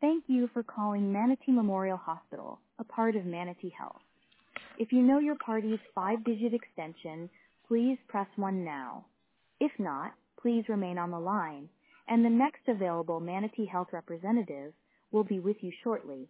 Thank you for calling Manatee Memorial Hospital, a part of Manatee Health. If you know your party's 5-digit extension, please press 1 now. If not, please remain on the line, and the next available Manatee Health representative will be with you shortly.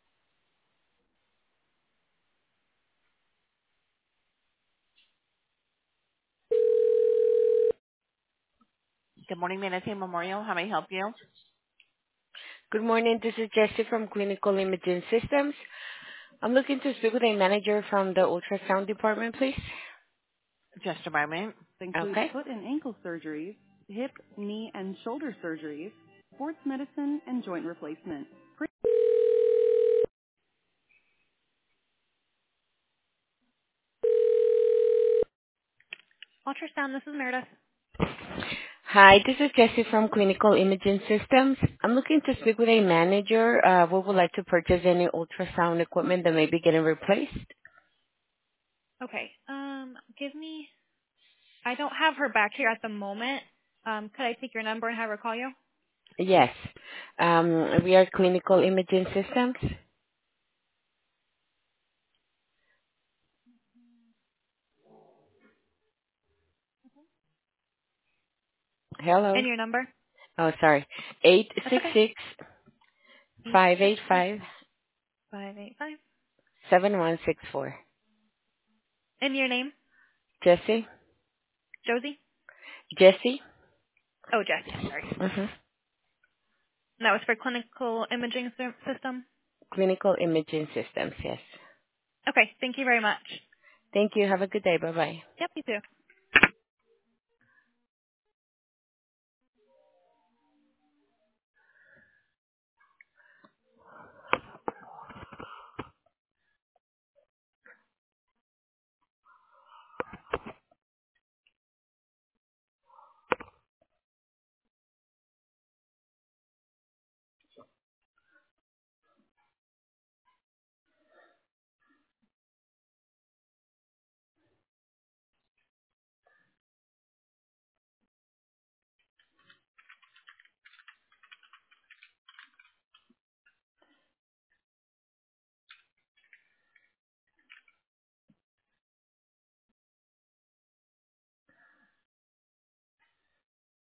Good morning, Manatee Memorial. How may I help you? Good morning. This is Jessie from Clinical Imaging Systems. I'm looking to speak with a manager from the ultrasound department, please. Just a moment. Includes Okay. foot and ankle surgeries, hip, knee, and shoulder surgeries, sports medicine, and joint replacement. Ultrasound, this is Meredith. Hi, this is Jessie from Clinical Imaging Systems. I'm looking to speak with a manager. We would like to purchase any ultrasound equipment that may be getting replaced. Okay. I don't have her back here at the moment. Could I take your number and have her call you? Yes. We are Clinical Imaging Systems. And Hello. your number? Oh, sorry. That's okay. 866 585 585. 7164. And your name? Jessie? Josie? Jessie? Oh, Jessie. I'm sorry. Mm-hmm. And that was for clinical imaging system? Clinical Imaging Systems, yes. Okay. Thank you very much. Thank you. Have a good day. Bye-bye. Yep, you too.